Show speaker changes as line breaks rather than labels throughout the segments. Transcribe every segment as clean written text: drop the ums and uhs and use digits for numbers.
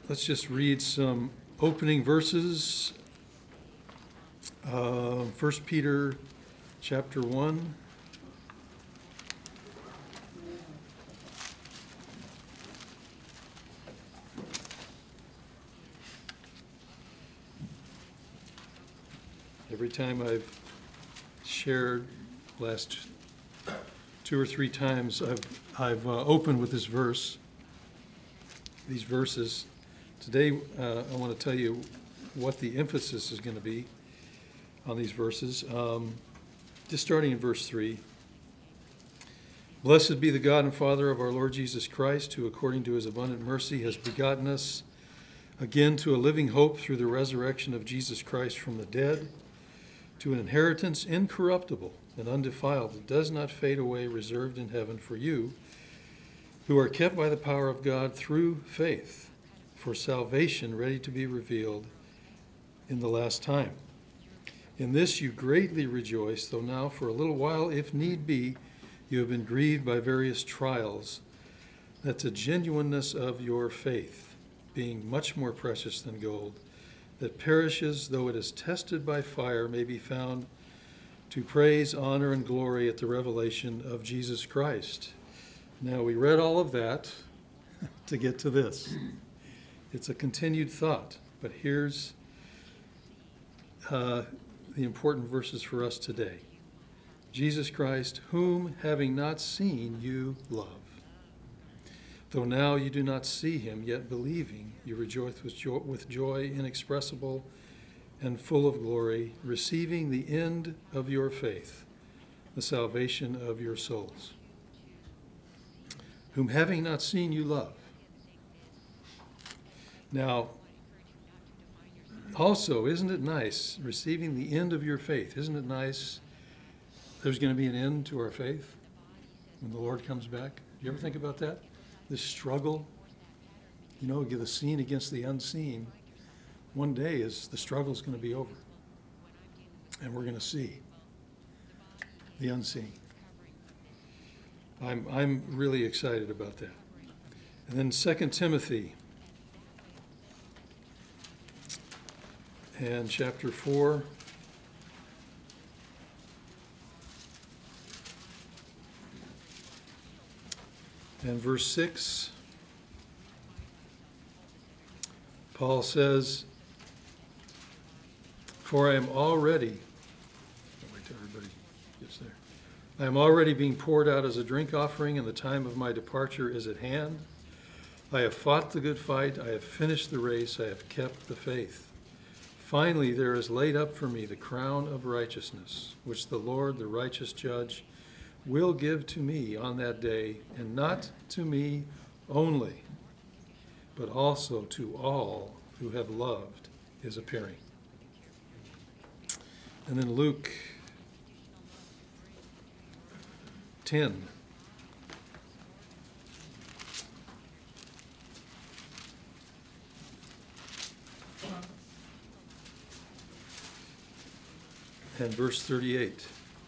Let's just read some opening verses. 1 Peter chapter 1. Every time I've shared last 2 or 3 times, I've opened with this verse, these verses. Today, I want to tell you what the emphasis is going to be on these verses. Just starting in verse 3. Blessed be the God and Father of our Lord Jesus Christ, who according to his abundant mercy has begotten us again to a living hope through the resurrection of Jesus Christ from the dead, to an inheritance incorruptible and undefiled that does not fade away, reserved in heaven for you, who are kept by the power of God through faith, for salvation ready to be revealed in the last time. In this you greatly rejoice, though now for a little while, if need be, you have been grieved by various trials, that the genuineness of your faith, being much more precious than gold, that perishes though it is tested by fire, may be found to praise, honor, and glory at the revelation of Jesus Christ. Now, we read all of that to get to this. It's a continued thought, but here's the important verses for us today. Jesus Christ, whom having not seen you love. Though now you do not see him, yet believing, you rejoice with joy inexpressible and full of glory, receiving the end of your faith, the salvation of your souls. Whom having not seen you love. Now, also, isn't it nice receiving the end of your faith? Isn't it nice there's going to be an end to our faith when the Lord comes back? Do you ever think about that? This struggle, the seen against the unseen. One day the struggle's going to be over, and we're going to see the unseen. I'm really excited about that. And then 2 Timothy and chapter 4. And verse 6, Paul says, for I am already, wait till everybody gets there. I am already being poured out as a drink offering, and the time of my departure is at hand. I have fought the good fight, I have finished the race, I have kept the faith. Finally, there is laid up for me the crown of righteousness, which the Lord, the righteous judge, will give to me on that day, and not to me only, but also to all who have loved his appearing. And then Luke 10. And verse 38.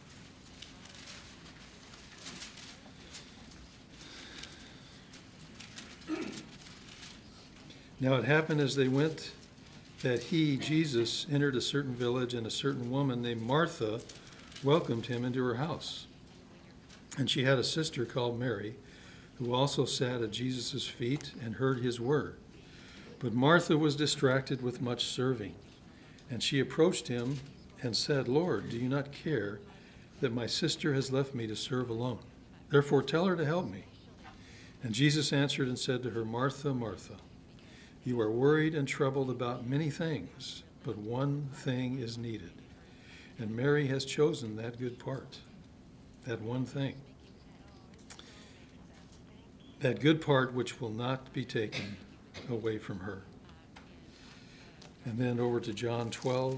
Now it happened as they went that he, Jesus, entered a certain village, and a certain woman named Martha welcomed him into her house. And she had a sister called Mary, who also sat at Jesus' feet and heard his word. But Martha was distracted with much serving. And she approached him and said, Lord, do you not care that my sister has left me to serve alone? Therefore tell her to help me. And Jesus answered and said to her, Martha, Martha, you are worried and troubled about many things, but one thing is needed. And Mary has chosen that good part, that one thing. That good part which will not be taken away from her. And then over to John 12.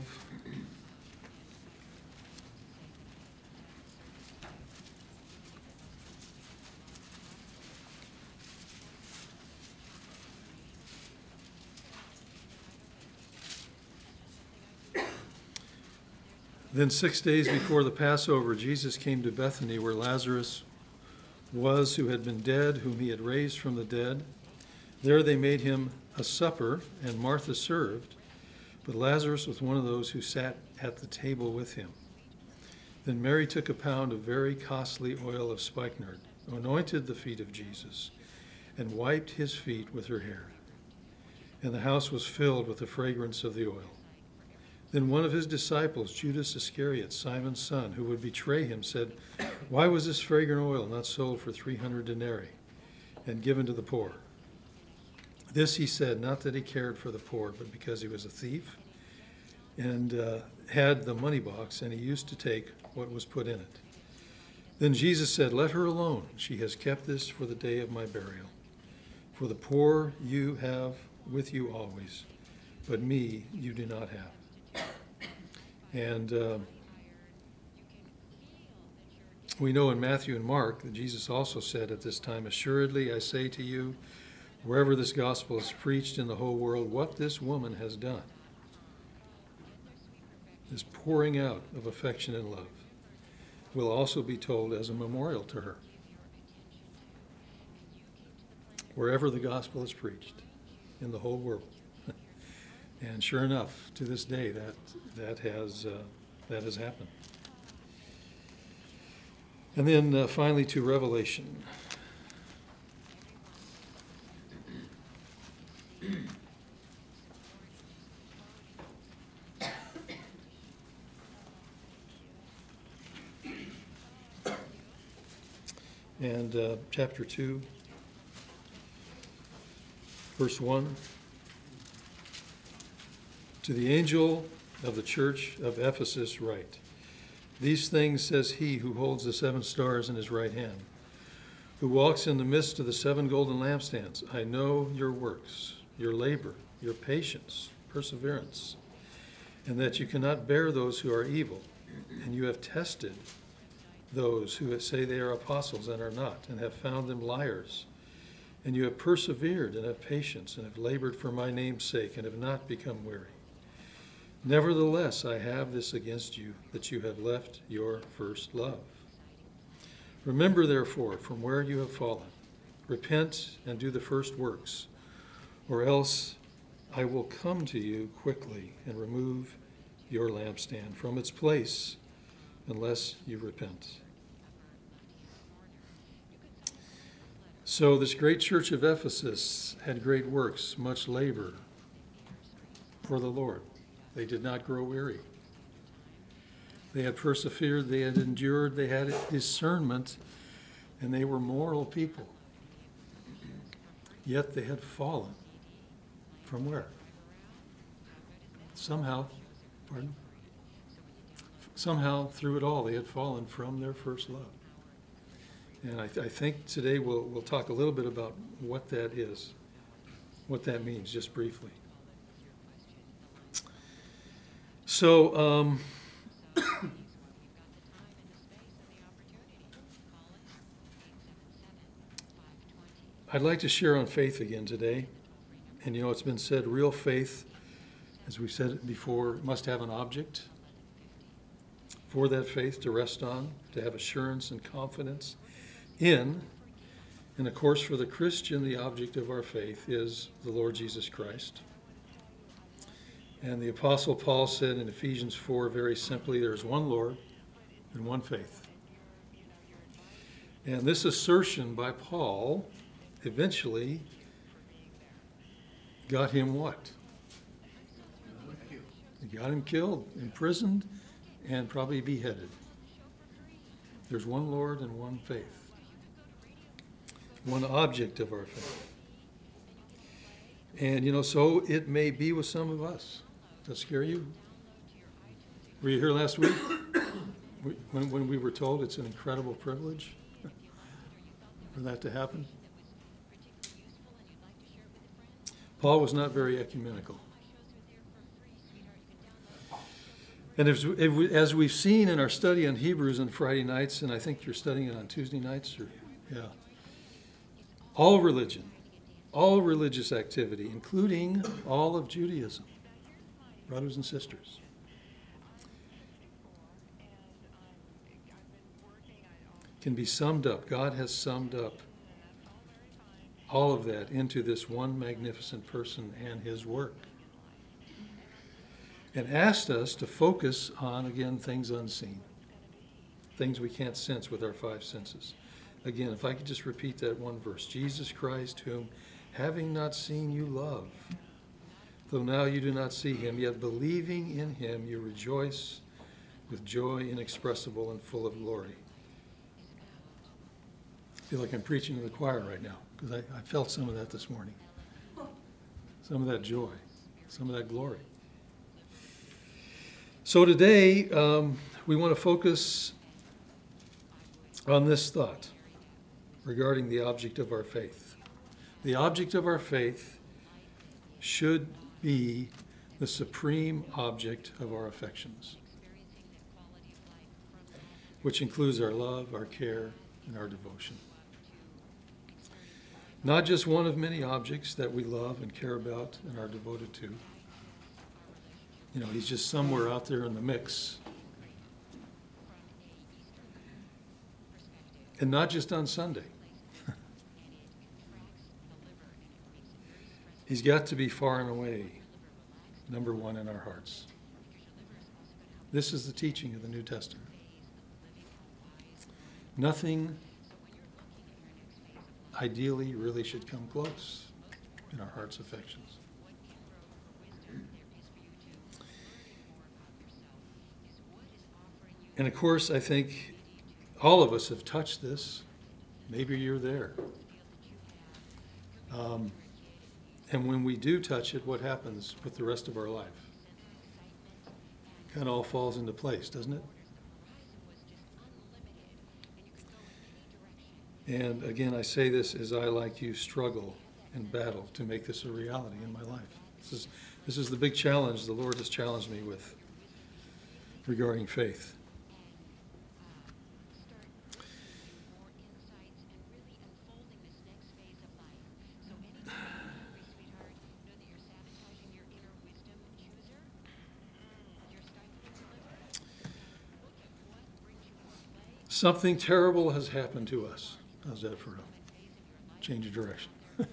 Then 6 days before the Passover, Jesus came to Bethany, where Lazarus was, who had been dead, whom he had raised from the dead. There they made him a supper, and Martha served, but Lazarus was one of those who sat at the table with him. Then Mary took a pound of very costly oil of spikenard, anointed the feet of Jesus, and wiped his feet with her hair. And the house was filled with the fragrance of the oil. Then one of his disciples, Judas Iscariot, Simon's son, who would betray him, said, "Why was this fragrant oil not sold for 300 denarii and given to the poor?" This he said, not that he cared for the poor, but because he was a thief and had the money box, and he used to take what was put in it. Then Jesus said, "Let her alone. She has kept this for the day of my burial. For the poor you have with you always, but me you do not have." And we know in Matthew and Mark that Jesus also said at this time, "Assuredly I say to you, wherever this gospel is preached in the whole world, what this woman has done, this pouring out of affection and love, will also be told as a memorial to her." Wherever the gospel is preached in the whole world. And sure enough, to this day, that has happened. And then finally to Revelation. And chapter 2, verse 1. To the angel of the church of Ephesus write, "These things says he who holds the 7 stars in his right hand, who walks in the midst of the 7 golden lampstands. I know your works, your labor, your patience, perseverance, and that you cannot bear those who are evil. And you have tested those who say they are apostles and are not, and have found them liars. And you have persevered and have patience, and have labored for my name's sake, and have not become weary. Nevertheless, I have this against you, that you have left your first love. Remember, therefore, from where you have fallen. Repent and do the first works, or else I will come to you quickly and remove your lampstand from its place unless you repent." So this great church of Ephesus had great works, much labor for the Lord. They did not grow weary. They had persevered, they had endured, they had discernment, and they were moral people. Yet they had fallen. From where? Somehow through it all, they had fallen from their first love. And I think today we'll talk a little bit about what that is, what that means, just briefly. So, I'd like to share on faith again today. And it's been said, real faith, as we've said it before, must have an object for that faith to rest on, to have assurance and confidence in. And of course, for the Christian, the object of our faith is the Lord Jesus Christ. And the Apostle Paul said in Ephesians 4 very simply, there's one Lord and one faith. And this assertion by Paul eventually got him what? It got him killed, imprisoned, and probably beheaded. There's one Lord and one faith. One object of our faith. And so it may be with some of us. Does that scare you? Were you here last week when we were told it's an incredible privilege for that to happen? Paul was not very ecumenical. And as we've seen in our study on Hebrews on Friday nights, and I think you're studying it on Tuesday nights, all religion, all religious activity, including all of Judaism, brothers and sisters, can be summed up. God has summed up all of that into this one magnificent person and his work. And asked us to focus on, again, things unseen, things we can't sense with our five senses. Again, if I could just repeat that one verse, Jesus Christ, whom having not seen you love, though now you do not see him, yet believing in him you rejoice with joy inexpressible and full of glory. I feel like I'm preaching to the choir right now, because I felt some of that this morning. Some of that joy, some of that glory. So today, we want to focus on this thought regarding the object of our faith. The object of our faith should be the supreme object of our affections, which includes our love, our care, and our devotion. Not just one of many objects that we love and care about and are devoted to. You know, he's just somewhere out there in the mix. And not just on Sunday. He's got to be far and away number one in our hearts. This is the teaching of the New Testament. Nothing ideally really should come close in our heart's affections. And of course, I think all of us have touched this. Maybe you're there. And when we do touch it, what happens with the rest of our life? Kind of all falls into place, doesn't it? And again, I say this as I, like you, struggle and battle to make this a reality in my life. This is the big challenge the Lord has challenged me with regarding faith. Something terrible has happened to us. How's that for a change of direction?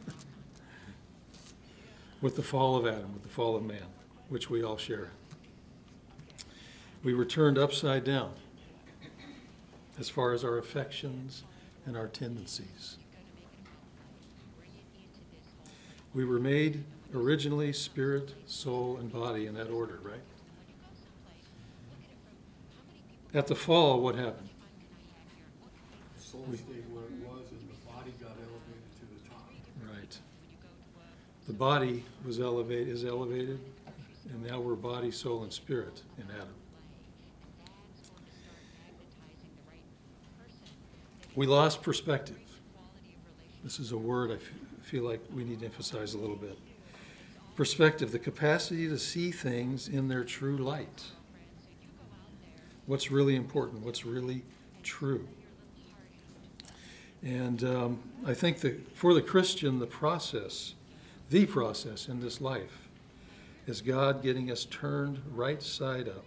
With the fall of Adam, with the fall of man, which we all share. We were turned upside down as far as our affections and our tendencies. We were made originally spirit, soul, and body in that order, right? At the fall, what happened?
Soul stayed where it was, and the body got elevated to the top.
Right. The body is elevated, and now we're body, soul, and spirit in Adam. We lost perspective. This is a word I feel like we need to emphasize a little bit. Perspective, the capacity to see things in their true light. What's really important, what's really true. And I think that for the Christian, the process in this life is God getting us turned right side up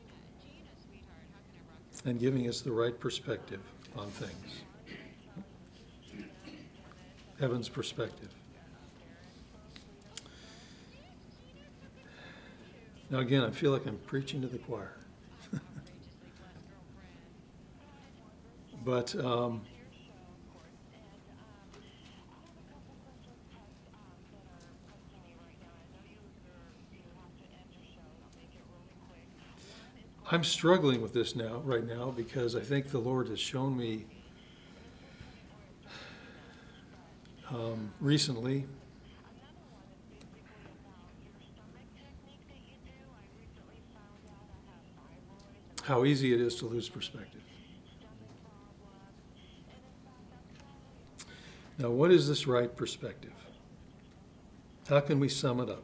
and giving us the right perspective on things. Heaven's perspective. Now again, I feel like I'm preaching to the choir. But I'm struggling with this right now, because I think the Lord has shown me recently how easy it is to lose perspective. Now, what is this right perspective? How can we sum it up?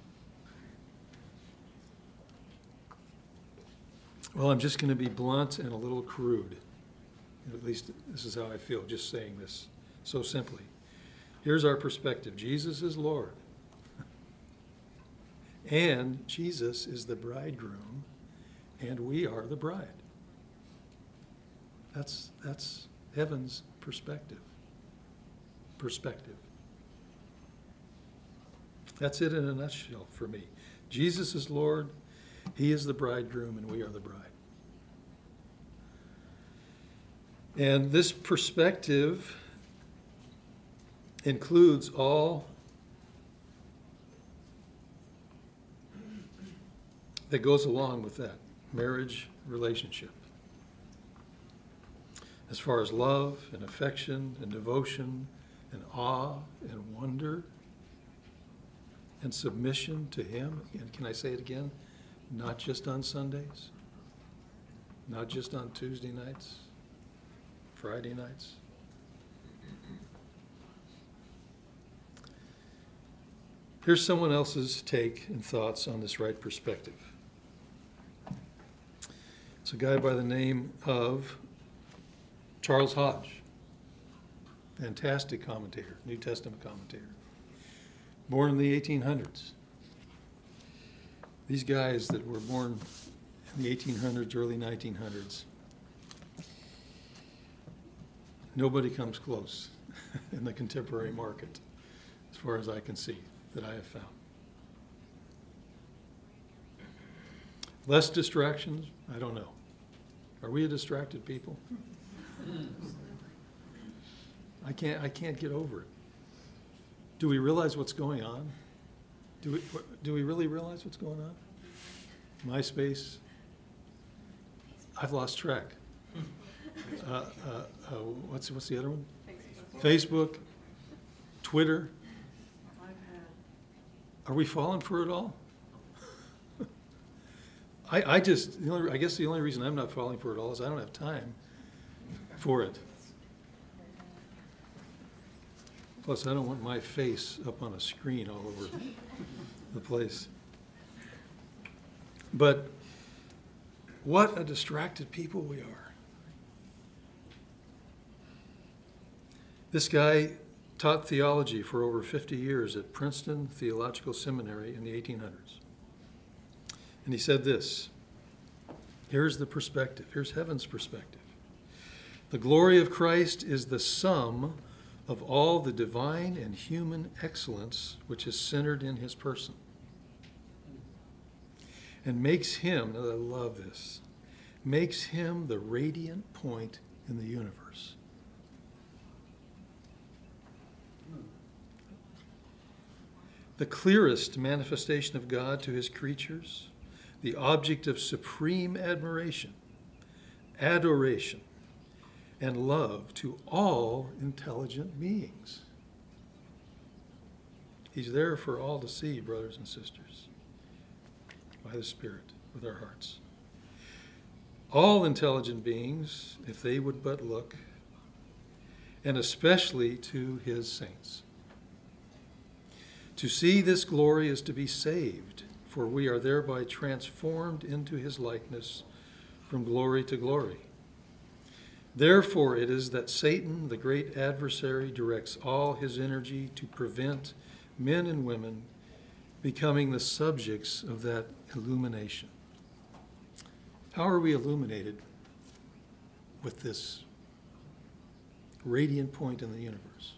Well, I'm just going to be blunt and a little crude. At least this is how I feel, just saying this so simply. Here's our perspective. Jesus is Lord. And Jesus is the bridegroom, and we are the bride. That's heaven's perspective. That's it in a nutshell for me. Jesus is Lord. He is the bridegroom, and we are the bride. And this perspective includes all that goes along with that marriage relationship. As far as love and affection and devotion and awe and wonder and submission to Him. And can I say it again? Not just on Sundays, not just on Tuesday nights, Friday nights. Here's someone else's take and thoughts on this right perspective. It's a guy by the name of Charles Hodge, fantastic commentator, New Testament commentator, born in the 1800s. These guys that were born in the 1800s, early 1900s, nobody comes close in the contemporary market, as far as I can see, that I have found. Less distractions? I don't know. Are we a distracted people? I can't get over it. Do we realize what's going on? Do we really realize what's going on? MySpace. I've lost track. What's the other one? Facebook. Twitter. Are we falling for it all? I guess the only reason I'm not falling for it all is I don't have time for it. Plus, I don't want my face up on a screen all over the place. But what a distracted people we are. This guy taught theology for over 50 years at Princeton Theological Seminary in the 1800s. And he said this, here's the perspective, here's heaven's perspective. The glory of Christ is the sum of all the divine and human excellence which is centered in his person. And makes him, and I love this, makes him the radiant point in the universe. The clearest manifestation of God to his creatures, the object of supreme admiration, adoration, and love to all intelligent beings. He's there for all to see, brothers and sisters, by the Spirit, with our hearts. All intelligent beings, if they would but look, and especially to his saints. To see this glory is to be saved, for we are thereby transformed into his likeness from glory to glory. Therefore it is that Satan, the great adversary, directs all his energy to prevent men and women becoming the subjects of that illumination. How are we illuminated with this radiant point in the universe?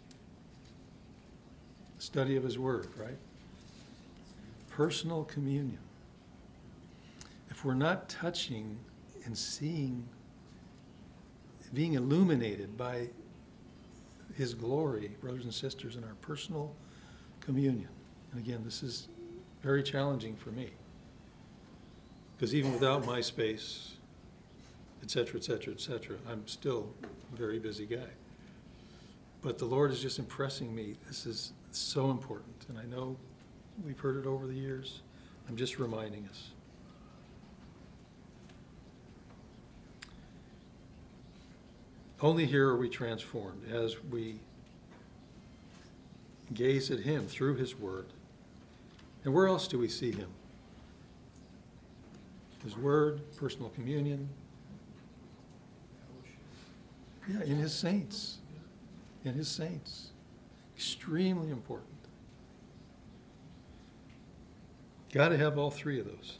Study of his word, right? Personal communion. If we're not touching and seeing, being illuminated by his glory, brothers and sisters, in our personal communion. And again, this is very challenging for me. Because even without MySpace, et cetera, I'm still a very busy guy. But the Lord is just impressing me. This is so important. And I know we've heard it over the years. I'm just reminding us. Only here are we transformed as we gaze at him through his word. And where else do we see him? His word, personal communion. Yeah, in his saints. In his saints. Extremely important. Got to have all three of those.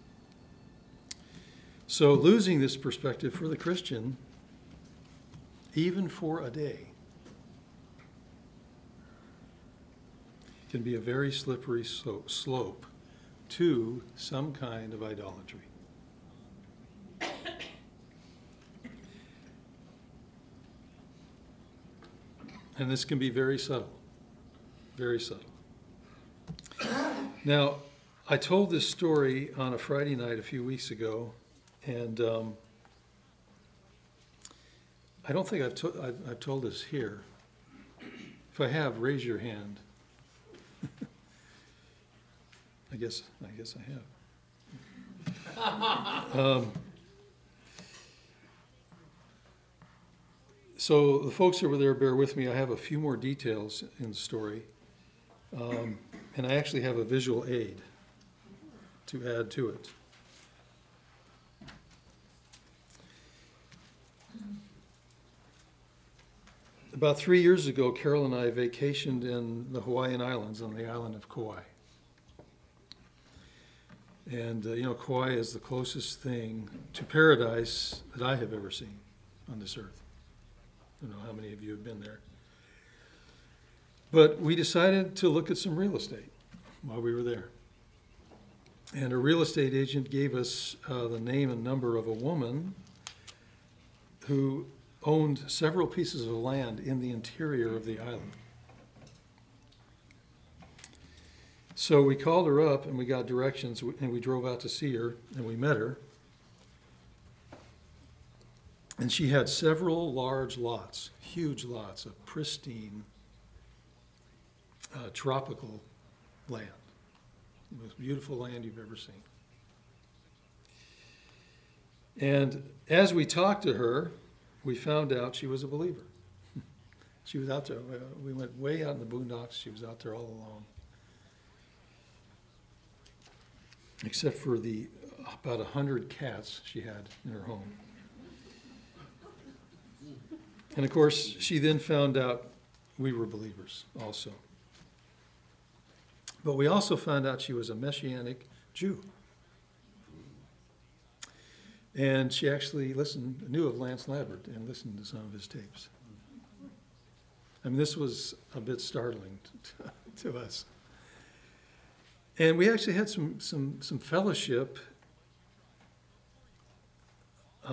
So losing this perspective for the Christian even for a day, can be a very slippery slope to some kind of idolatry. And this can be very subtle, very subtle. Now, I told this story on a Friday night a few weeks ago, and I don't think I've told this here. If I have, raise your hand. I guess I have. So the folks over there, bear with me. I have a few more details in the story, and I actually have a visual aid to add to it. About 3 years ago, Carol and I vacationed in the Hawaiian Islands on the island of Kauai. And, Kauai is the closest thing to paradise that I have ever seen on this earth. I don't know how many of you have been there. But we decided to look at some real estate while we were there. And a real estate agent gave us the name and number of a woman who owned several pieces of land in the interior of the island. So we called her up and we got directions and we drove out to see her and we met her. And she had several large lots, huge lots of pristine, tropical land. The most beautiful land you've ever seen. And as we talked to her, we found out she was a believer. She was out there. We went way out in the boondocks. She was out there all alone. Except for the about 100 cats she had in her home. And of course, she then found out we were believers also. But we also found out she was a Messianic Jew. And she actually knew of Lance Labbert and listened to some of his tapes. I mean, this was a bit startling to us. And we actually had some fellowship. I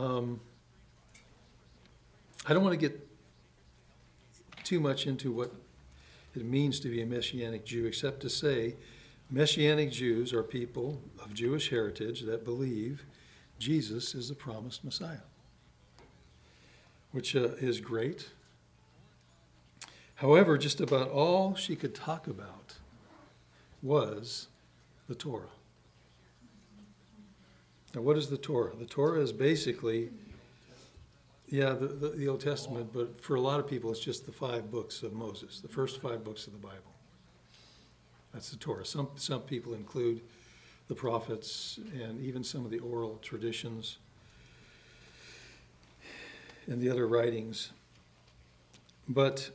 don't want to get too much into what it means to be a Messianic Jew, except to say Messianic Jews are people of Jewish heritage that believe Jesus is the promised Messiah, which is great. However, just about all she could talk about was the Torah. Now, what is the Torah? The Torah is basically, the Old Testament, but for a lot of people, it's just the 5 books of Moses, the first 5 books of the Bible. That's the Torah. Some people include the prophets and even some of the oral traditions and the other writings. But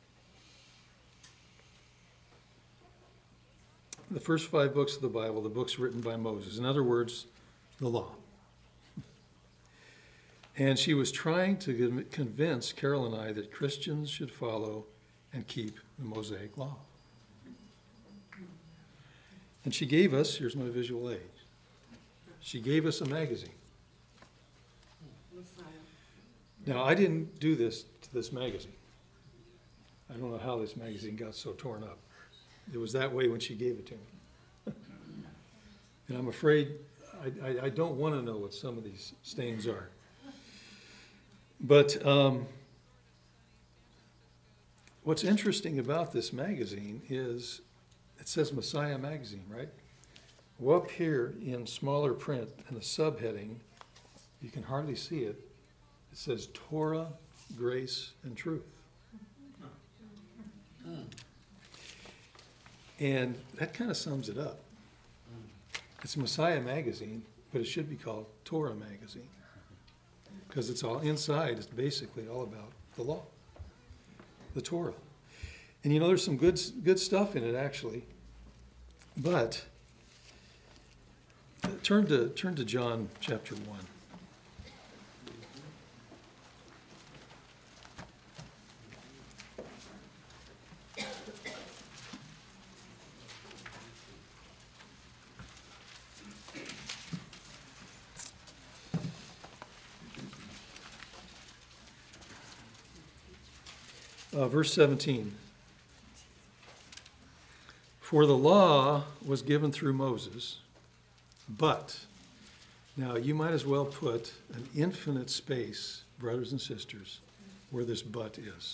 the first 5 books of the Bible, the books written by Moses, in other words, the law. And she was trying to convince Carol and I that Christians should follow and keep the Mosaic law. And she gave us, here's my visual aid, she gave us a magazine. Now, I didn't do this to this magazine. I don't know how this magazine got so torn up. It was that way when she gave it to me. And I'm afraid I don't want to know what some of these stains are. But what's interesting about this magazine is it says Messiah Magazine, right? Well, up here in smaller print in the subheading, you can hardly see it. It says Torah, Grace, and Truth. And that kind of sums it up. It's Messiah Magazine, but it should be called Torah Magazine. Because it's all inside, it's basically all about the law, the Torah. And there's some good stuff in it, actually. But turn to John chapter 1. Verse 17. For the law was given through Moses, but, now you might as well put an infinite space, brothers and sisters, where this but is.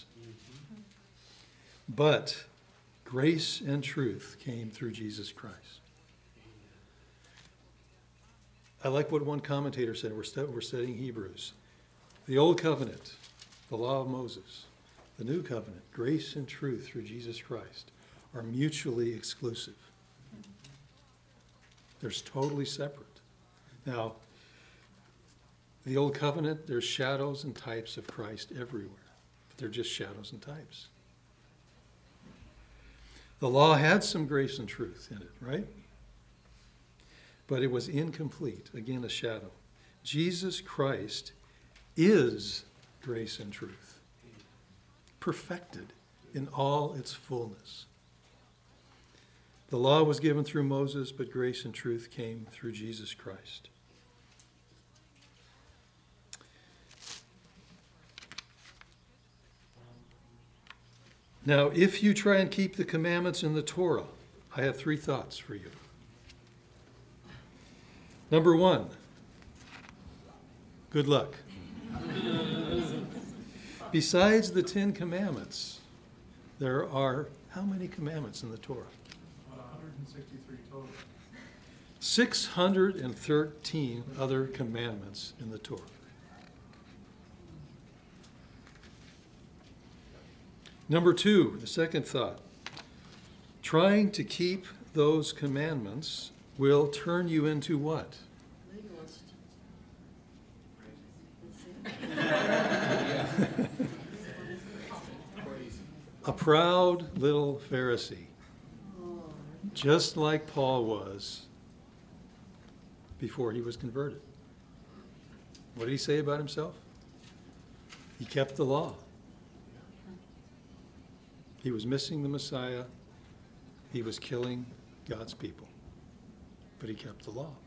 But grace and truth came through Jesus Christ. I like what one commentator said. We're studying Hebrews. The Old Covenant, the law of Moses. The New Covenant, grace and truth through Jesus Christ, are mutually exclusive. They're totally separate. Now, the Old Covenant, there's shadows and types of Christ everywhere. But they're just shadows and types. The law had some grace and truth in it, right? But it was incomplete. Again, a shadow. Jesus Christ is grace and truth, perfected in all its fullness. The law was given through Moses, but grace and truth came through Jesus Christ. Now, if you try and keep the commandments in the Torah, I have 3 thoughts for you. Number 1, good luck. Besides the 10 commandments, there are how many commandments in the Torah?
163 total.
613 other commandments in the Torah. Number 2, the second thought. Trying to keep those commandments will turn you into what?
Legalist.
A proud little Pharisee, just like Paul was before he was converted. What did he say about himself? He kept the law. He was missing the Messiah. He was killing God's people. But he kept the law.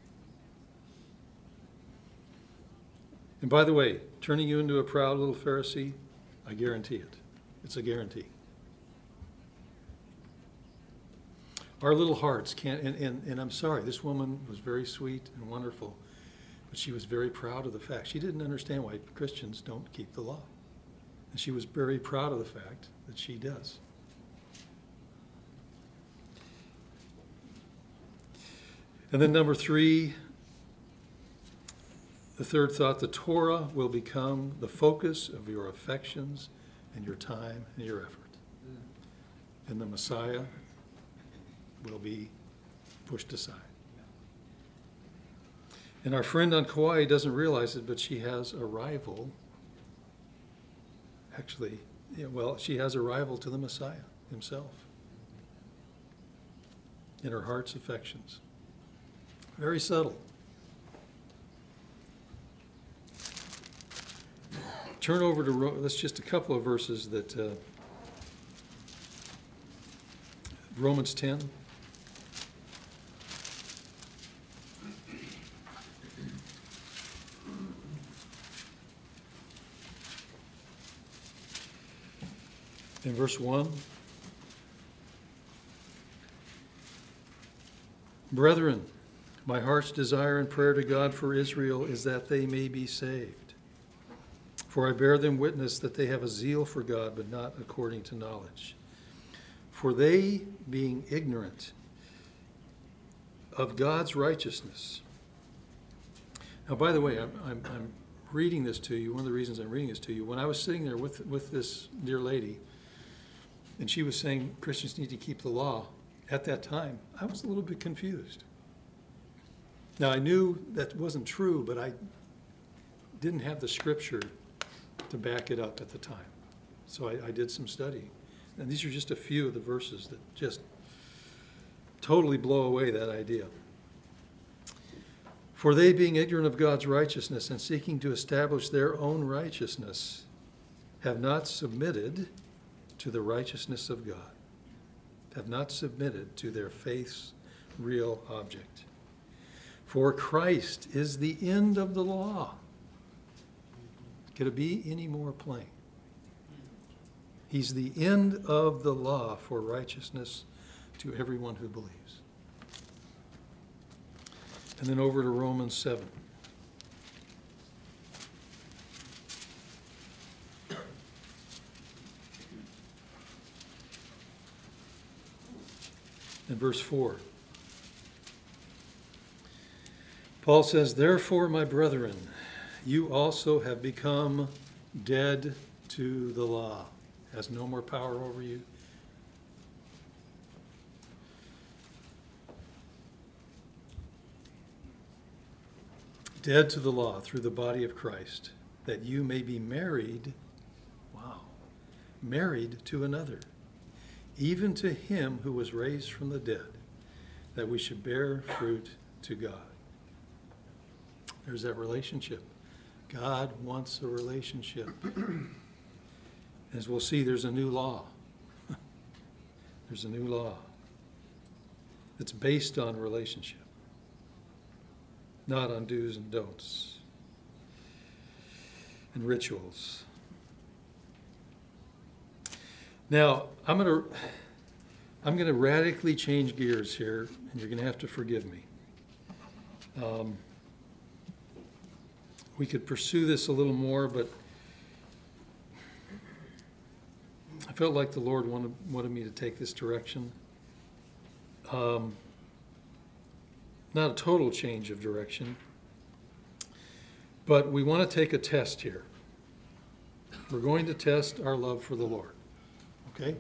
And by the way, turning you into a proud little Pharisee, I guarantee it. It's a guarantee. Our little hearts can't, and I'm sorry, this woman was very sweet and wonderful, but she was very proud of the fact. She didn't understand why Christians don't keep the law. And she was very proud of the fact that she does. And then number 3, the third thought, the Torah will become the focus of your affections and your time and your effort. And the Messiah will be pushed aside. And our friend on Kauai doesn't realize it, but she has a rival. Actually, she has a rival to the Messiah himself in her heart's affections. Very subtle. Turn over to, that's just a couple of verses that, Romans 10. In verse 1. Brethren, my heart's desire and prayer to God for Israel is that they may be saved. For I bear them witness that they have a zeal for God, but not according to knowledge. For they, being ignorant of God's righteousness. Now, by the way, I'm reading this to you. One of the reasons I'm reading this to you, when I was sitting there with this dear lady, and she was saying Christians need to keep the law, at that time, I was a little bit confused. Now, I knew that wasn't true, but I didn't have the scripture to back it up at the time. So I did some studying. And these are just a few of the verses that just totally blow away that idea. For they, being ignorant of God's righteousness and seeking to establish their own righteousness, have not submitted to the righteousness of God, have not submitted to their faith's real object. For Christ is the end of the law. Could it be any more plain? He's the end of the law for righteousness to everyone who believes. And then over to Romans 7. And verse 4. Paul says, "Therefore, my brethren, you also have become dead to the law." Has no more power over you. Dead to the law through the body of Christ, that you may be married, married to another, even to him who was raised from the dead, that we should bear fruit to God. There's that relationship. God wants a relationship. As we'll see, there's a new law. There's a new law. It's based on relationship, not on do's and don'ts and rituals. Now, I'm going to radically change gears here, and you're going to have to forgive me. We could pursue this a little more, but I felt like the Lord wanted me to take this direction. Not a total change of direction, but we want to take a test here. We're going to test our love for the Lord. Okay?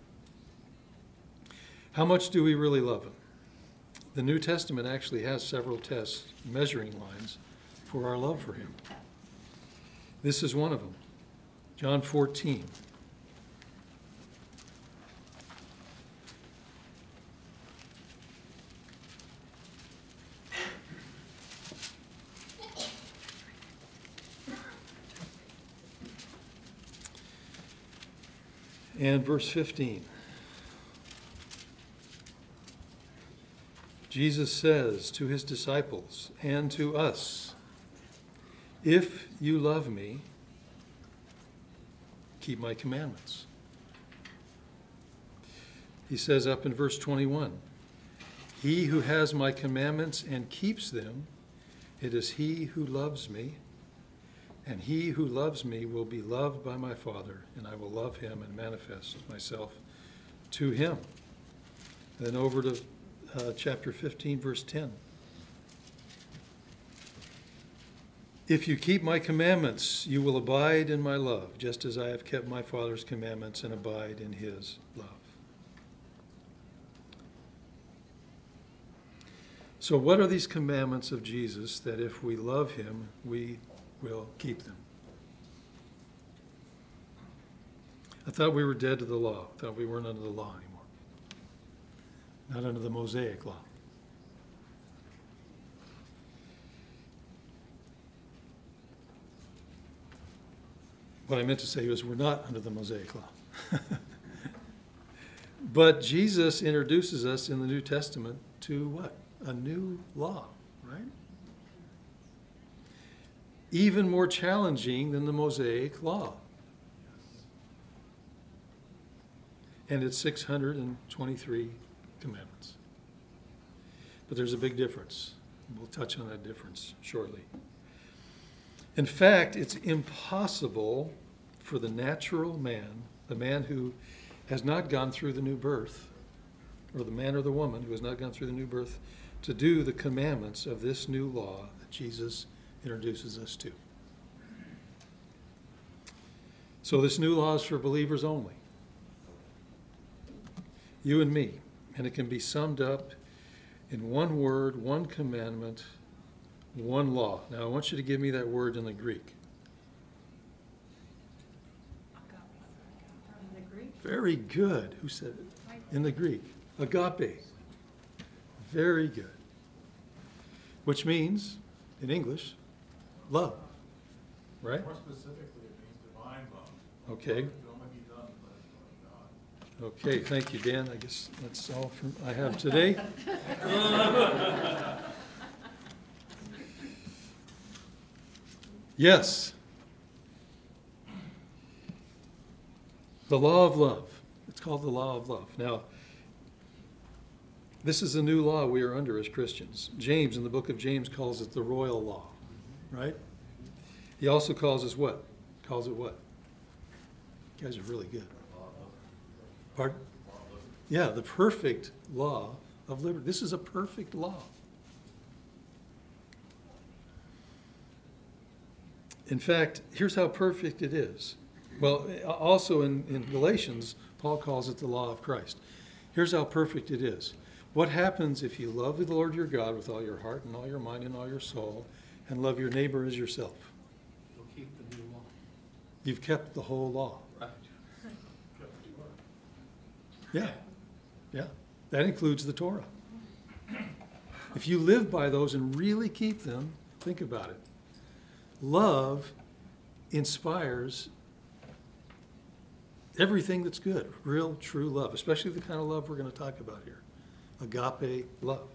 How much do we really love him? The New Testament actually has several tests, measuring lines, for our love for him. This is one of them. John 14. And verse 15. Jesus says to his disciples and to us, "If you love me, keep my commandments." He says up in verse 21, "He who has my commandments and keeps them, it is he who loves me. And he who loves me will be loved by my Father, and I will love him and manifest myself to him." Then over to chapter 15, verse 10. "If you keep my commandments, you will abide in my love, just as I have kept my Father's commandments and abide in his love." So what are these commandments of Jesus that if we love him, we will keep them? I thought we were dead to the law. I thought we weren't under the law anymore. Not under the Mosaic law. What I meant to say was we're not under the Mosaic law. But Jesus introduces us in the New Testament to what? A new law, right? Even more challenging than the Mosaic law. And it's 623 commandments. But there's a big difference. We'll touch on that difference shortly. In fact, it's impossible for the natural man, the man who has not gone through the new birth, or the man or the woman who has not gone through the new birth, to do the commandments of this new law that Jesus introduces us to. So this new law is for believers only. You and me. And it can be summed up in one word, one commandment, one law. Now I want you to give me that word in the Greek.
In the Greek?
Very good. Who said it? In the Greek. Agape. Very good. Which means, in English, love. Right?
More specifically, it means divine love.
Okay.
It can only be done by God.
Okay, thank you, Dan. I guess that's all I have today. Yes. The law of love. It's called the law of love. Now, this is a new law we are under as Christians. James, in the book of James, calls it the royal law, right? He also calls us what? Calls it what? You guys are really good. Pardon? Yeah, the perfect law of liberty. This is a perfect law. In fact, here's how perfect it is. Well, also in Galatians, Paul calls it the law of Christ. Here's how perfect it is. What happens if you love the Lord your God with all your heart and all your mind and all your soul, and love your neighbor as yourself?
You'll keep the new law.
You've kept the whole law.
Right.
Yeah, yeah. That includes the Torah. If you live by those and really keep them, think about it. Love inspires everything that's good, real, true love, especially the kind of love we're going to talk about here. Agape love.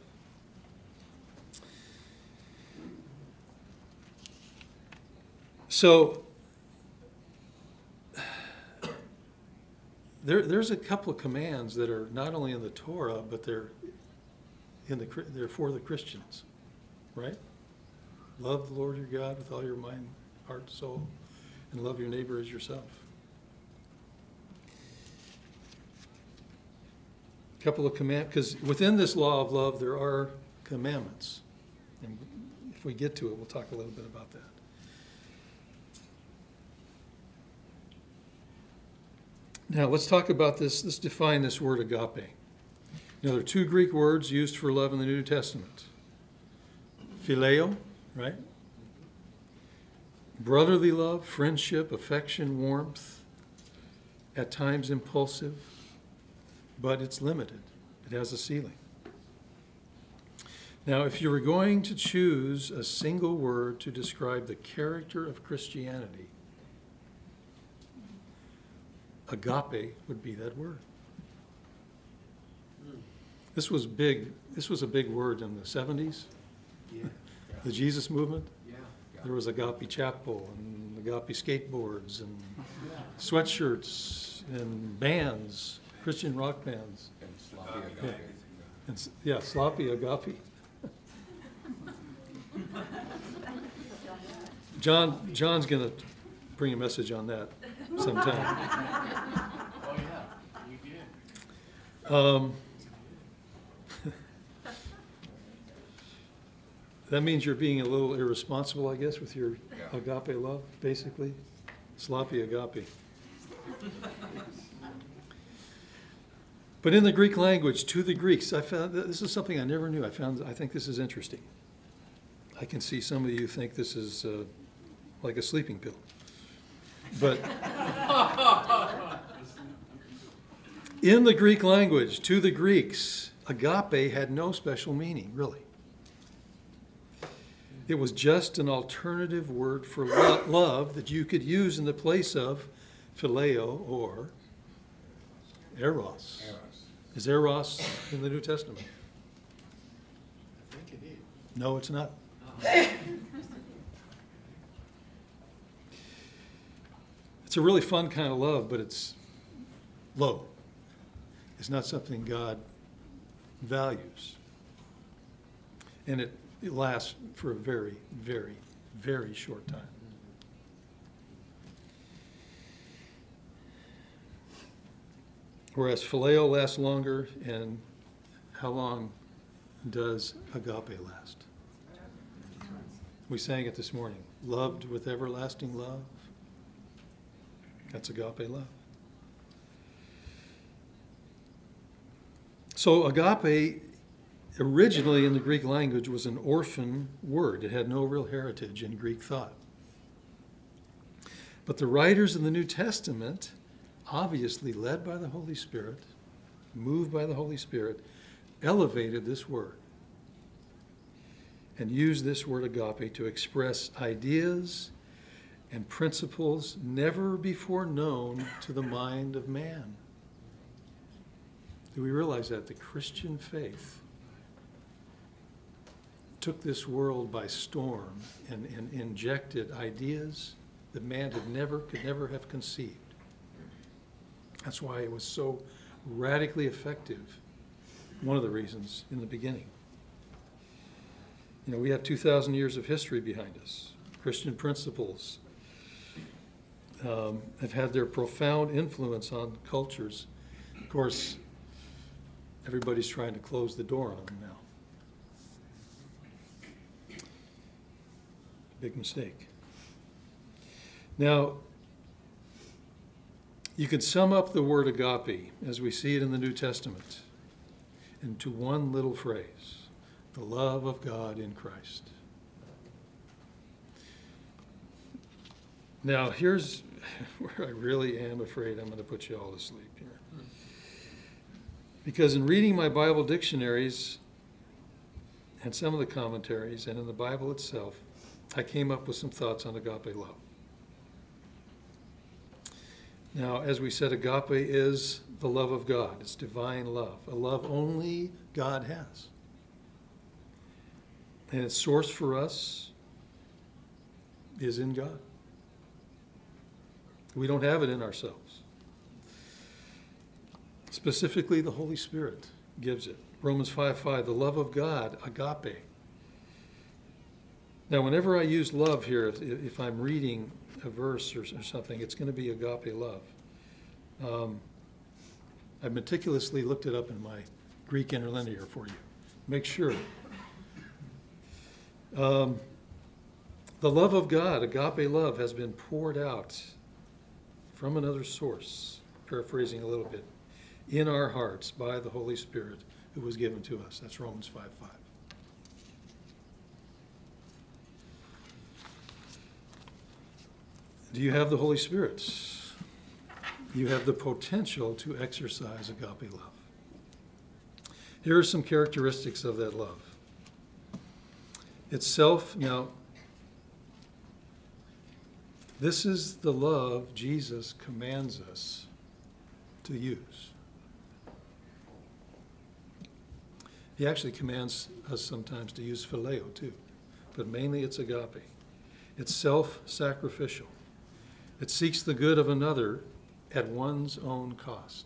So, there's a couple of commands that are not only in the Torah, but they're for the Christians, right? Love the Lord your God with all your mind, heart, soul, and love your neighbor as yourself. A couple of commands, because within this law of love there are commandments. And if we get to it, we'll talk a little bit about that. Now, let's talk about this. Let's define this word agape. Now, there are two Greek words used for love in the New Testament. Phileo, right? Brotherly love, friendship, affection, warmth, at times impulsive, but it's limited. It has a ceiling. Now, if you were going to choose a single word to describe the character of Christianity, agape would be that word. This was big. This was a big word in the 70s.
Yeah.
The Jesus movement.
Yeah.
There was agape chapel and agape skateboards and sweatshirts and bands, Christian rock bands.
And sloppy agape.
Yeah, sloppy agape. John's going to bring a message on that sometime.
Oh, yeah, we did.
That means you're being a little irresponsible, I guess, with your agape love, basically. Sloppy agape. But in the Greek language, to the Greeks, I found this is something I never knew. I think this is interesting. I can see some of you think this is like a sleeping pill. But in the Greek language, to the Greeks, agape had no special meaning, really. It was just an alternative word for love that you could use in the place of phileo or eros. Is eros in the New Testament?
I think it is.
No, it's not. It's a really fun kind of love, but it's low. It's not something God values. And it lasts for a very, very, very short time. Whereas phileo lasts longer, and how long does agape last? We sang it this morning. Loved with everlasting love. That's agape love. So agape originally in the Greek language was an orphan word. It had no real heritage in Greek thought. But the writers in the New Testament, obviously led by the Holy Spirit, moved by the Holy Spirit, elevated this word and used this word agape to express ideas and principles never before known to the mind of man. Do we realize that? The Christian faith took this world by storm and injected ideas that man could never have conceived. That's why it was so radically effective. One of the reasons in the beginning. You know, we have 2,000 years of history behind us. Christian principles have had their profound influence on cultures. Of course, everybody's trying to close the door on them now. Big mistake. Now, you could sum up the word agape as we see it in the New Testament into one little phrase: the love of God in Christ. Now, here's where I really am afraid I'm going to put you all to sleep here. Because in reading my Bible dictionaries and some of the commentaries and in the Bible itself, I came up with some thoughts on agape love. Now, as we said, agape is the love of God. It's divine love, a love only God has. And its source for us is in God. We don't have it in ourselves. Specifically, the Holy Spirit gives it. Romans 5:5, the love of God, agape. Now, whenever I use love here, if I'm reading a verse or something, it's going to be agape love. I meticulously looked it up in my Greek interlinear for you. Make sure. The love of God, agape love, has been poured out from another source, paraphrasing a little bit, in our hearts by the Holy Spirit who was given to us. That's Romans 5:5. Do you have the Holy Spirit? You have the potential to exercise agape love. Here are some characteristics of that love. Itself, now, this is the love Jesus commands us to use. He actually commands us sometimes to use phileo too, but mainly it's agape. It's self-sacrificial. It seeks the good of another at one's own cost.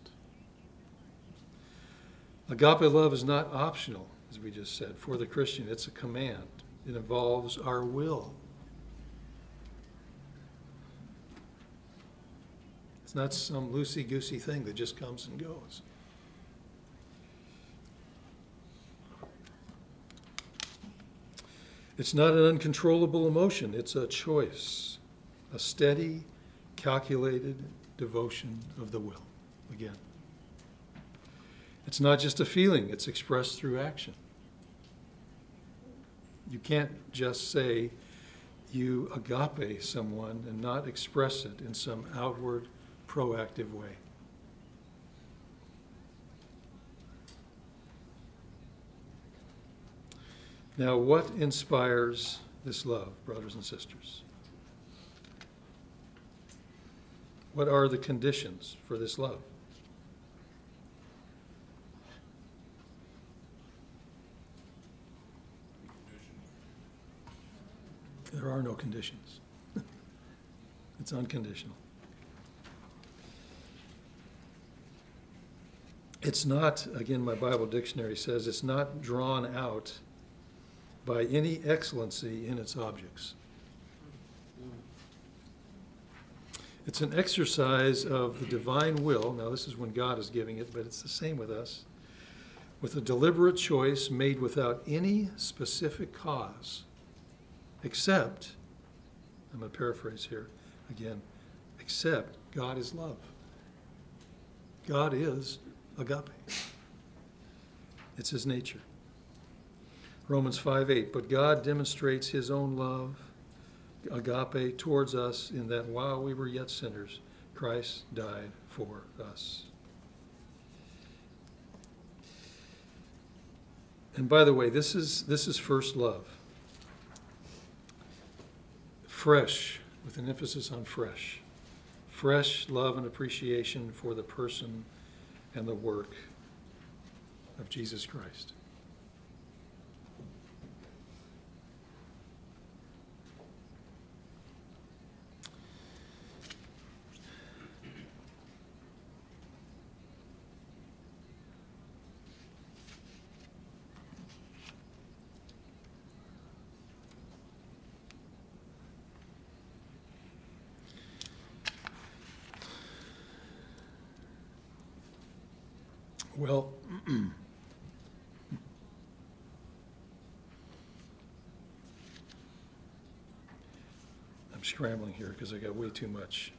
Agape love is not optional, as we just said, for the Christian. It's a command. It involves our will. It's not some loosey-goosey thing that just comes and goes. It's not an uncontrollable emotion. It's a choice, a steady, calculated devotion of the will. Again, it's not just a feeling. It's expressed through action. You can't just say you agape someone and not express it in some outward, proactive way. Now, what inspires this love, brothers and sisters? What are the conditions for this love? There are no conditions. It's unconditional. It's not, again, my Bible dictionary says, it's not drawn out by any excellency in its objects. It's an exercise of the divine will. Now, this is when God is giving it, but it's the same with us. With a deliberate choice made without any specific cause, except, I'm going to paraphrase here again, except God is love. God is agape. It's his nature. Romans 5:8, but God demonstrates his own love, agape, towards us in that while we were yet sinners, Christ died for us. And by the way, this is first love. Fresh, with an emphasis on fresh. Fresh love and appreciation for the person and the work of Jesus Christ. Well, I'm scrambling here because I got way too much.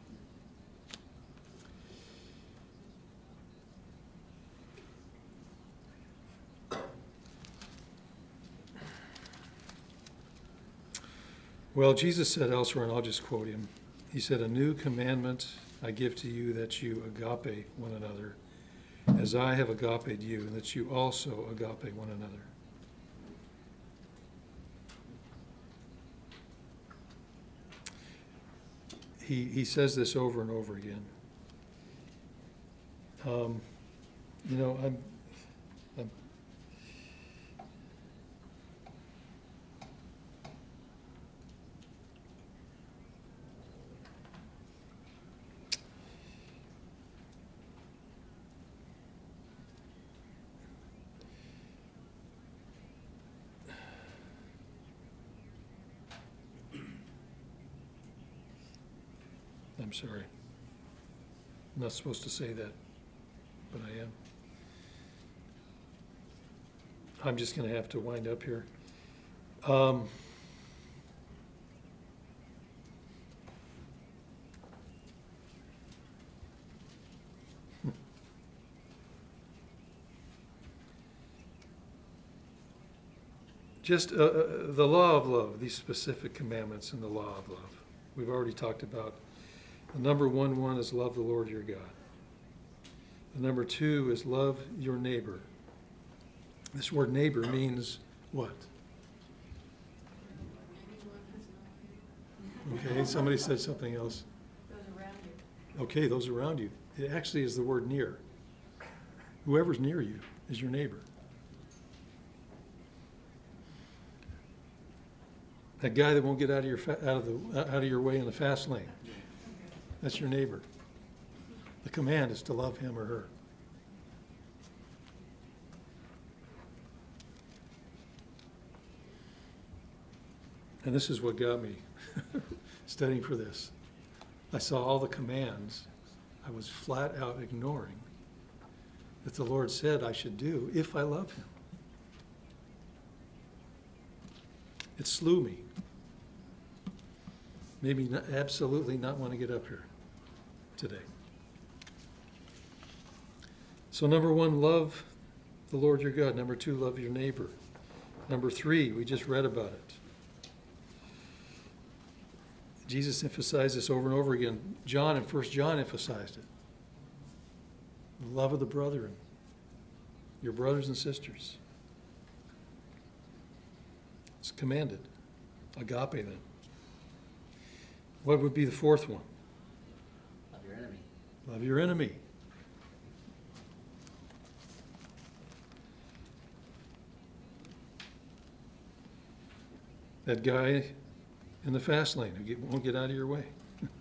Well, Jesus said elsewhere, and I'll just quote him. He said, "A new commandment I give to you, that you agape one another, as I have agaped you, and that you also agape one another." He says this over and over again. You know, I'm sorry. I'm not supposed to say that, but I am. I'm just going to have to wind up here. Just the law of love, these specific commandments in the law of love. We've already talked about. The number one is love the Lord your God. The number 2 is love your neighbor. This word neighbor means what? Okay, somebody said something else.
Those around you.
Okay, those around you. It actually is the word near. Whoever's near you is your neighbor. That guy that won't get out of your way in the fast lane. That's your neighbor. The command is to love him or her. And this is what got me studying for this. I saw all the commands I was flat out ignoring that the Lord said I should do if I love him. It slew me. Made me absolutely not want to get up here today. So number 1, love the Lord your God. Number 2, love your neighbor. Number 3, we just read about it. Jesus emphasized this over and over again. John in 1 John emphasized it. The love of the brethren, your brothers and sisters. It's commanded. Agape them. What would be the 4th one?
Love your enemy.
Love your enemy. That guy in the fast lane who won't get out of your way.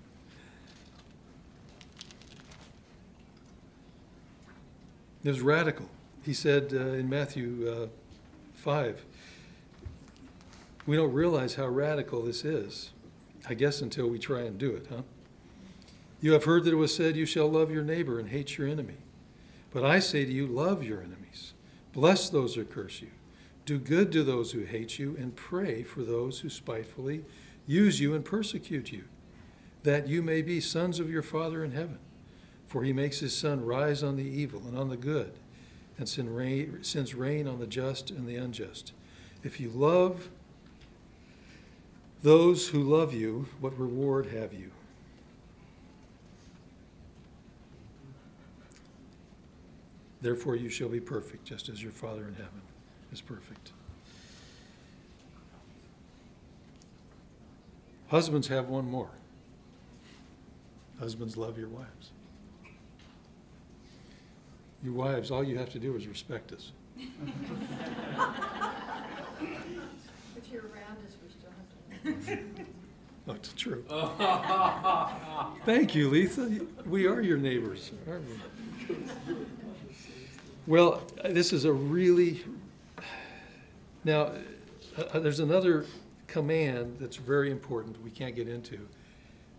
It was radical. He said in Matthew 5, we don't realize how radical this is, I guess, until we try and do it, huh? You have heard that it was said, you shall love your neighbor and hate your enemy. But I say to you, love your enemies. Bless those who curse you. Do good to those who hate you, and pray for those who spitefully use you and persecute you, that you may be sons of your Father in heaven. For he makes his sun rise on the evil and on the good, and sends rain on the just and the unjust. If you love those who love you, what reward have you? Therefore you shall be perfect, just as your Father in heaven is perfect. Husbands have one more. Husbands, love your wives. You wives, all you have to do is respect us.
If you're around us, we still have to.
Oh, it's true. Thank you, Letha. We are your neighbors, aren't we? Well, this is a really... Now, there's another command that's very important we can't get into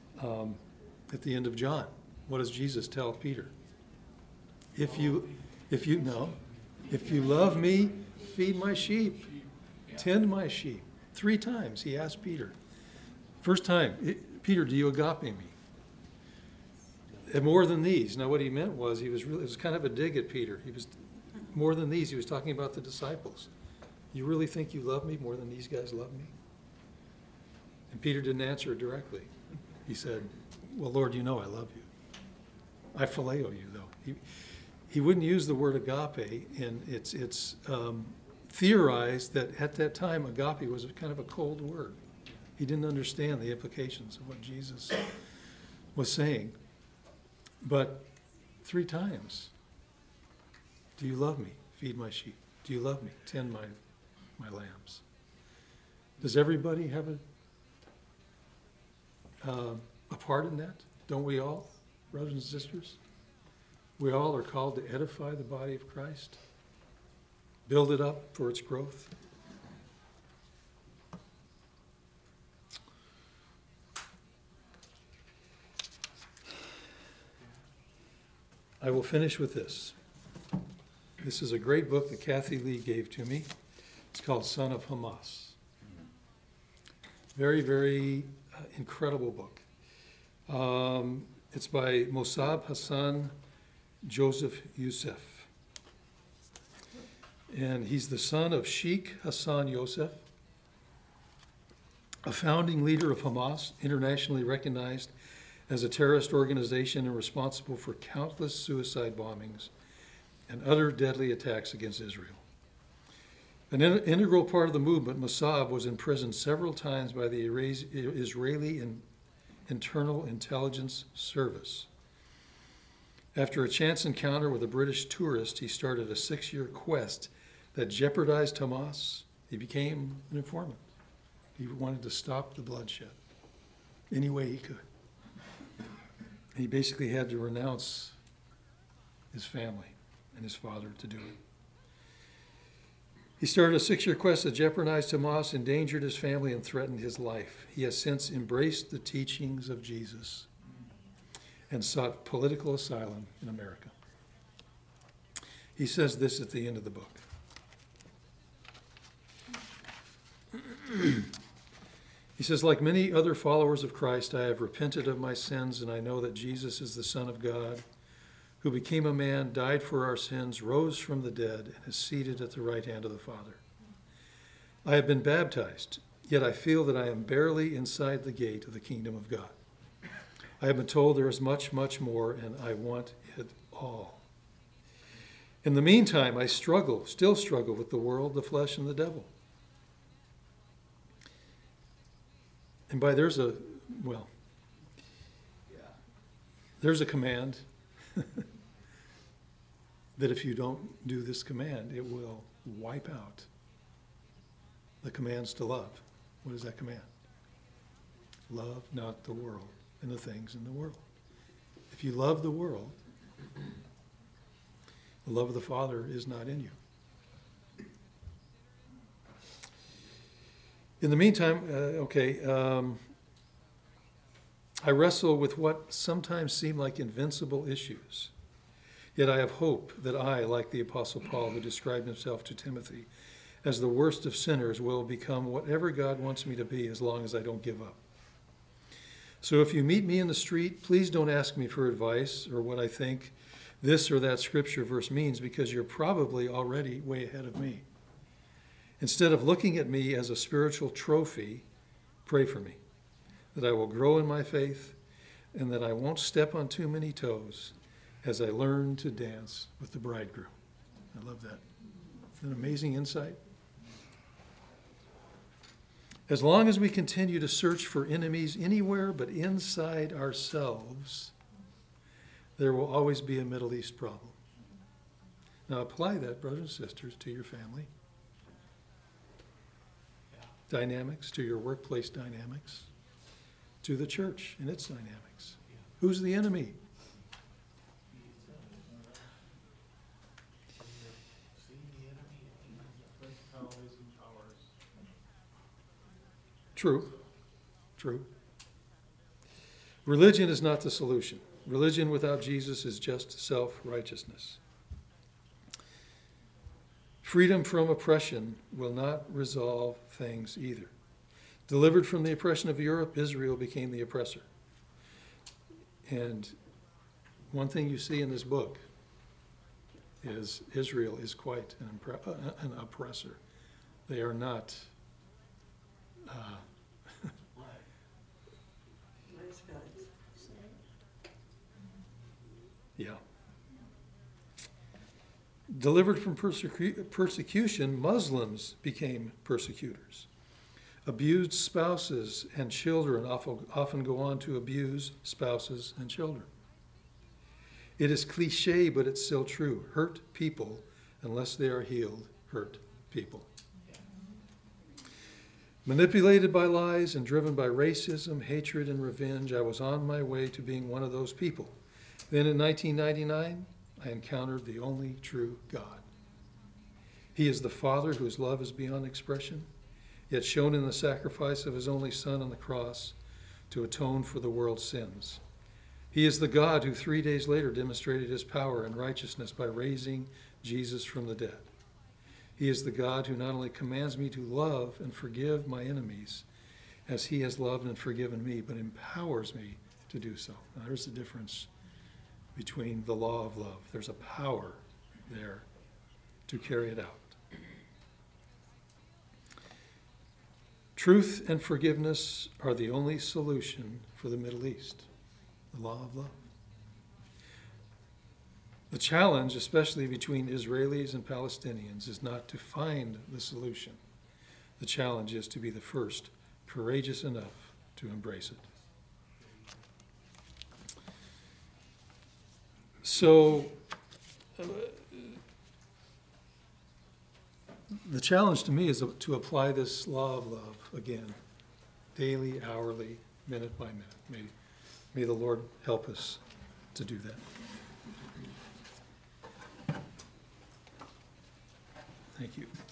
at the end of John. What does Jesus tell Peter? If If you love me, feed my sheep, tend my sheep. 3 times he asked Peter. First time, Peter, do you agape me? And more than these. Now what he meant was, it was kind of a dig at Peter. He was more than these. He was talking about the disciples. You really think you love me more than these guys love me? And Peter didn't answer it directly. He said, well, Lord, you know I love you. I phileo you, though. He wouldn't use the word agape, and it's theorized that at that time agape was kind of a cold word. He didn't understand the implications of what Jesus was saying. But 3 times, do you love me? Feed my sheep. Do you love me? Tend my lambs. Does everybody have a part in that? Don't we all, brothers and sisters? We all are called to edify the body of Christ, build it up for its growth. I will finish with this. This is a great book that Kathy Lee gave to me. It's called Son of Hamas. Very, very incredible book. It's by Mossab Hassan Joseph Youssef. And he's the son of Sheikh Hassan Youssef, a founding leader of Hamas, internationally recognized as a terrorist organization and responsible for countless suicide bombings and other deadly attacks against Israel. An integral part of the movement, Mossab was imprisoned several times by the Israeli Internal Intelligence Service. After a chance encounter with a British tourist, he started a 6-year quest that jeopardized Hamas. He became an informant. He wanted to stop the bloodshed any way he could. He basically had to renounce his family and his father to do it. He started a 6-year quest that jeopardized Hamas, endangered his family, and threatened his life. He has since embraced the teachings of Jesus and sought political asylum in America. He says this at the end of the book. He says, like many other followers of Christ, I have repented of my sins, and I know that Jesus is the Son of God, who became a man, died for our sins, rose from the dead, and is seated at the right hand of the Father. I have been baptized, yet I feel that I am barely inside the gate of the kingdom of God. I have been told there is much, much more, and I want it all. In the meantime, I still struggle with the world, the flesh, and the devil. And there's a command that if you don't do this command, it will wipe out the commands to love. What is that command? Love not the world and the things in the world. If you love the world, the love of the Father is not in you. In the meantime, I wrestle with what sometimes seem like invincible issues. Yet I have hope that I, like the Apostle Paul, who described himself to Timothy as the worst of sinners, will become whatever God wants me to be as long as I don't give up. So if you meet me in the street, please don't ask me for advice or what I think this or that scripture verse means, because you're probably already way ahead of me. Instead of looking at me as a spiritual trophy, pray for me, that I will grow in my faith and that I won't step on too many toes as I learn to dance with the bridegroom. I love that. It's an amazing insight. As long as we continue to search for enemies anywhere but inside ourselves, there will always be a Middle East problem. Now apply that, brothers and sisters, to your family dynamics, to your workplace dynamics, to the church and its dynamics. Who's the enemy?
Principalities and powers.
True. Religion is not the solution. Religion without Jesus is just self-righteousness. Freedom from oppression will not resolve things either. Delivered from the oppression of Europe, Israel became the oppressor. And one thing you see in this book is Israel is quite an oppressor. They are not.
Nice guys.
Yeah. Delivered from persecution, Muslims became persecutors. Abused spouses and children often go on to abuse spouses and children. It is cliche, but it's still true. Hurt people, unless they are healed, hurt people. Manipulated by lies and driven by racism, hatred, and revenge, I was on my way to being one of those people. Then in 1999, I encountered the only true God. He is the Father whose love is beyond expression, yet shown in the sacrifice of his only Son on the cross to atone for the world's sins. He is the God who 3 days later demonstrated his power and righteousness by raising Jesus from the dead. He is the God who not only commands me to love and forgive my enemies as he has loved and forgiven me, but empowers me to do so. Now, there's the difference between the law of love. There's a power there to carry it out. Truth and forgiveness are the only solution for the Middle East, the law of love. The challenge, especially between Israelis and Palestinians, is not to find the solution. The challenge is to be the first, courageous enough to embrace it. So, the challenge to me is to apply this law of love again, daily, hourly, minute by minute. May the Lord help us to do that. Thank you.